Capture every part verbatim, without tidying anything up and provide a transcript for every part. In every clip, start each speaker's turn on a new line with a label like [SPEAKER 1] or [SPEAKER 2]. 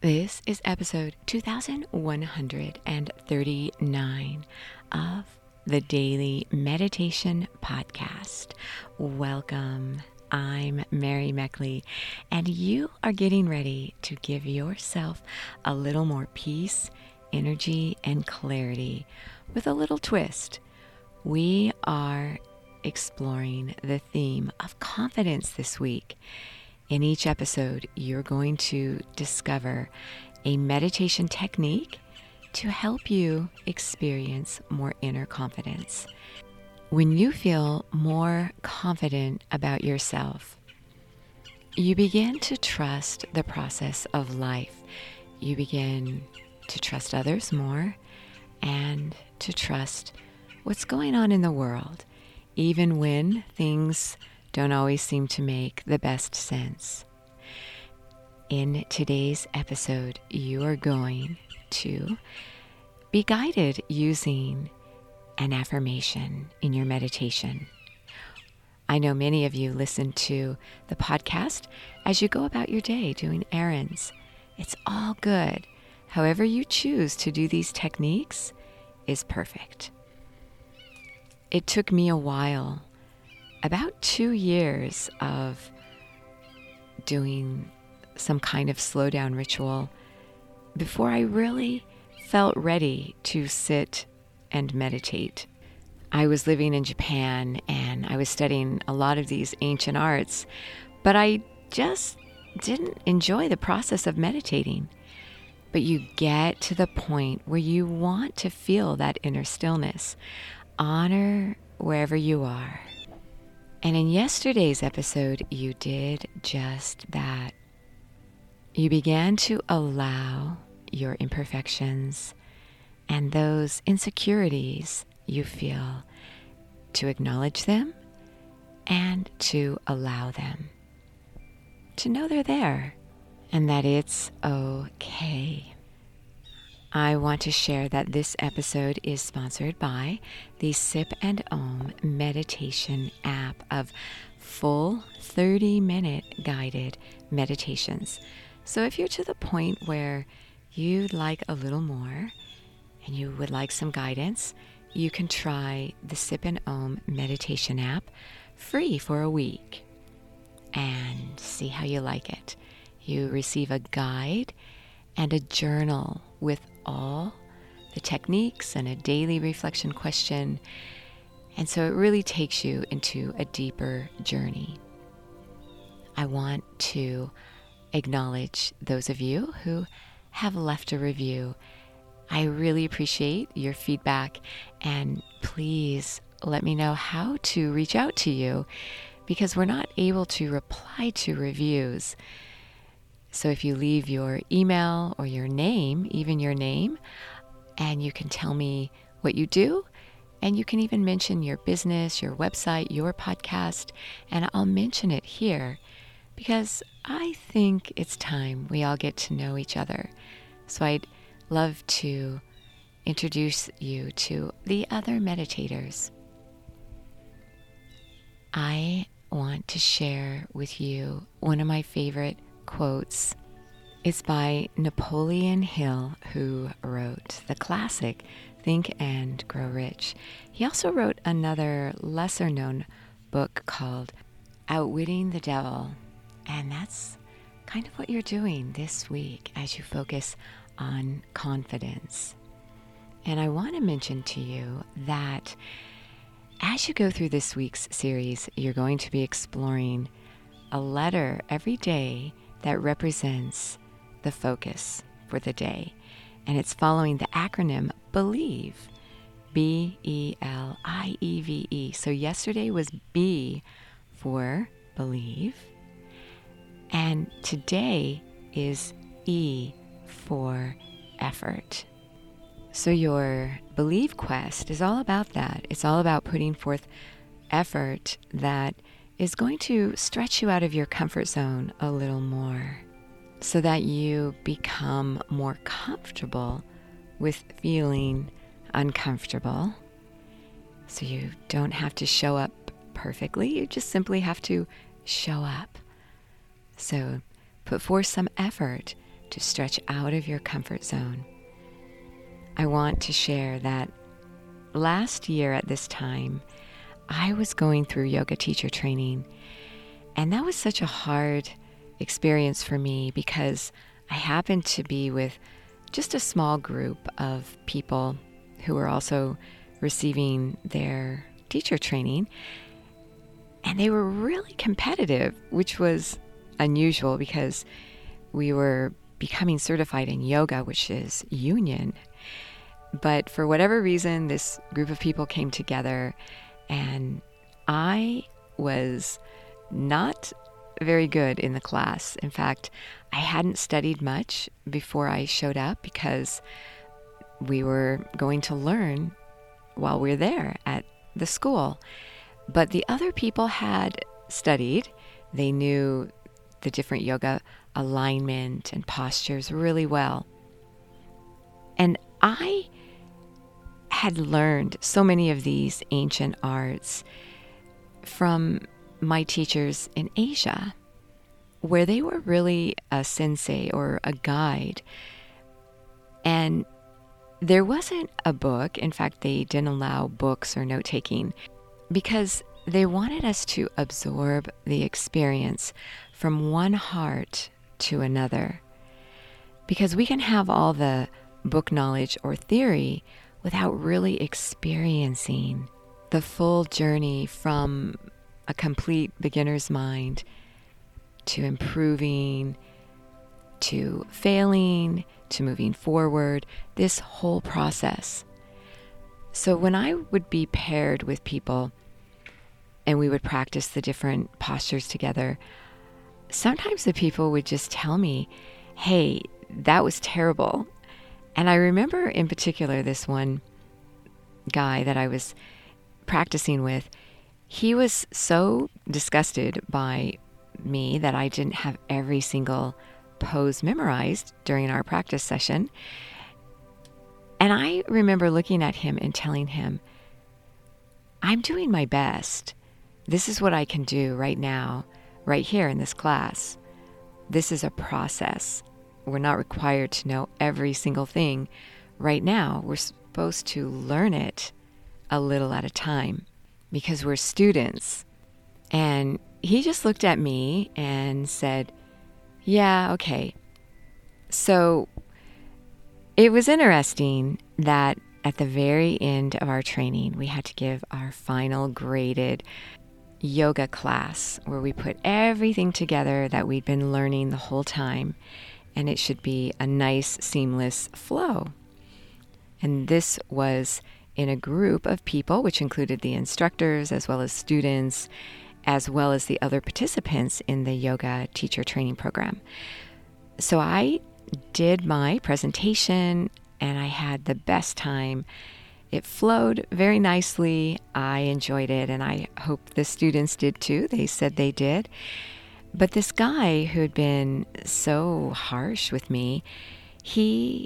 [SPEAKER 1] This is episode two thousand one hundred thirty-nine of the Daily Meditation Podcast. Welcome. I'm Mary Meckley, and you are getting ready to give yourself a little more peace, energy, and clarity with a little twist. We are exploring the theme of confidence this week. In each episode, you're going to discover a meditation technique to help you experience more inner confidence. When you feel more confident about yourself, you begin to trust the process of life. You begin to trust others more and to trust what's going on in the world, even when things don't always seem to make the best sense. In today's episode, you are going to be guided using an affirmation in your meditation. I know many of you listen to the podcast as you go about your day doing errands. It's all good. However you choose to do these techniques is perfect. It took me a while, about two years of doing some kind of slow down ritual before I really felt ready to sit and meditate. I was living in Japan and I was studying a lot of these ancient arts, but I just didn't enjoy the process of meditating. But you get to the point where you want to feel that inner stillness. Honor wherever you are. And in yesterday's episode, you did just that. You began to allow your imperfections and those insecurities you feel to acknowledge them and to allow them. To know they're there and that it's okay. I want to share that this episode is sponsored by the Sip and Om meditation app of full thirty minute guided meditations. So if you're to the point where you'd like a little more and you would like some guidance, you can try the Sip and Om meditation app free for a week and see how you like it. You receive a guide and a journal with all the techniques and a daily reflection question. And so it really takes you into a deeper journey. I want to acknowledge those of you who have left a review. I really appreciate your feedback, and please let me know how to reach out to you because we're not able to reply to reviews. So if you leave your email or your name, even your name, and you can tell me what you do, and you can even mention your business, your website, your podcast, and I'll mention it here because I think it's time we all get to know each other. So I'd love to introduce you to the other meditators. I want to share with you one of my favorite quotes. It's by Napoleon Hill, who wrote the classic Think and Grow Rich. He also wrote another lesser known book called Outwitting the Devil. And that's kind of what you're doing this week as you focus on confidence. And I want to mention to you that as you go through this week's series, you're going to be exploring a letter every day that represents the focus for the day. And it's following the acronym BELIEVE, B E L I E V E. So yesterday was B for believe, and today is E for effort. So your Believe quest is all about that. It's all about putting forth effort that is going to stretch you out of your comfort zone a little more so that you become more comfortable with feeling uncomfortable. So you don't have to show up perfectly. You just simply have to show up. So put forth some effort to stretch out of your comfort zone. I want to share that last year at this time, I was going through yoga teacher training, and that was such a hard experience for me because I happened to be with just a small group of people who were also receiving their teacher training, and they were really competitive, which was unusual because we were becoming certified in yoga, which is union. But for whatever reason, this group of people came together, and I was not very good in the class. In fact, I hadn't studied much before I showed up because we were going to learn while we were there at the school. But the other people had studied. They knew the different yoga alignment and postures really well. And I had learned so many of these ancient arts from my teachers in Asia, where they were really a sensei or a guide. And there wasn't a book. In fact, they didn't allow books or note-taking because they wanted us to absorb the experience from one heart to another. Because we can have all the book knowledge or theory without really experiencing the full journey from a complete beginner's mind to improving, to failing, to moving forward, this whole process. So when I would be paired with people and we would practice the different postures together, sometimes the people would just tell me, hey, that was terrible. And I remember in particular this one guy that I was practicing with, he was so disgusted by me that I didn't have every single pose memorized during our practice session. And I remember looking at him and telling him, I'm doing my best. This is what I can do right now, right here in this class. This is a process. We're not required to know every single thing right now. We're supposed to learn it a little at a time because we're students. And he just looked at me and said, yeah, okay. So it was interesting that at the very end of our training, we had to give our final graded yoga class where we put everything together that we'd been learning the whole time, and it should be a nice, seamless flow. And this was in a group of people, which included the instructors as well as students, as well as the other participants in the yoga teacher training program. So I did my presentation and I had the best time. It flowed very nicely. I enjoyed it, and I hope the students did too. They said they did. But this guy who had been so harsh with me, he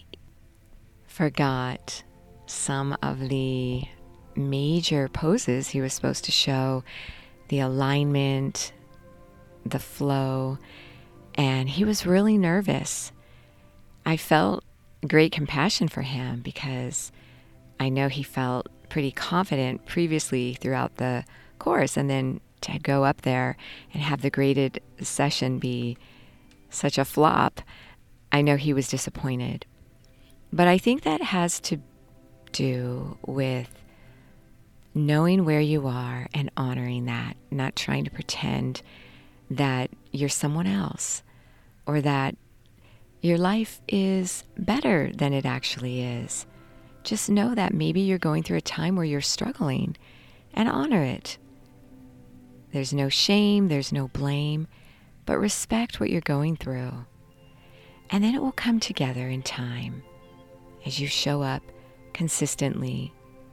[SPEAKER 1] forgot some of the major poses he was supposed to show, the alignment, the flow, and he was really nervous. I felt great compassion for him because I know he felt pretty confident previously throughout the course, and then to go up there and have the graded session be such a flop, I know he was disappointed. But I think that has to do with knowing where you are and honoring that, not trying to pretend that you're someone else or that your life is better than it actually is. Just know that maybe you're going through a time where you're struggling and honor it. There's no shame, there's no blame, but respect what you're going through. And then it will come together in time as you show up consistently.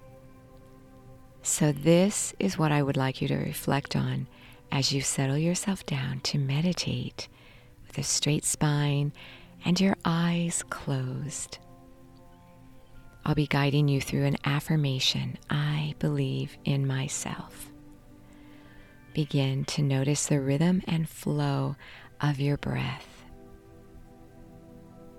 [SPEAKER 1] So this is what I would like you to reflect on as you settle yourself down to meditate with a straight spine and your eyes closed. I'll be guiding you through an affirmation. I believe in myself. Begin to notice the rhythm and flow of your breath.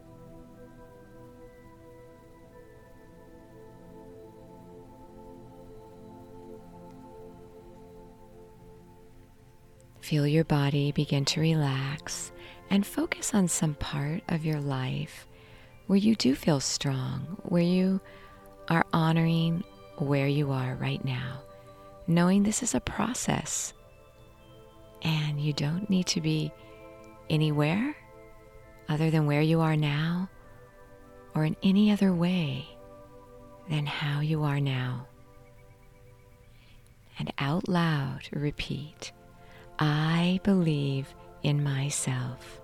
[SPEAKER 1] Feel your body begin to relax and focus on some part of your life where you do feel strong, where you are honoring where you are right now, knowing this is a process and you don't need to be anywhere other than where you are now or in any other way than how you are now. And out loud repeat, I believe in myself.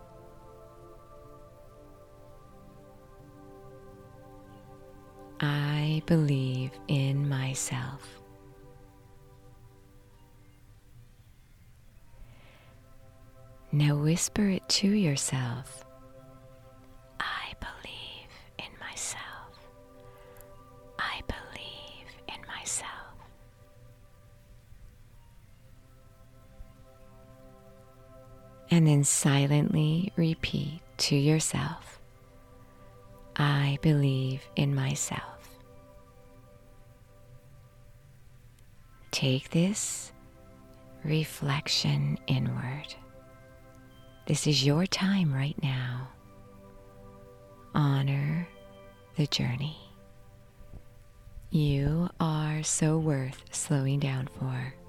[SPEAKER 1] I believe in myself. Now whisper it to yourself. I believe in myself. I believe in myself. And then silently repeat to yourself, I believe in myself. Take this reflection inward. This is your time right now. Honor the journey. You are so worth slowing down for.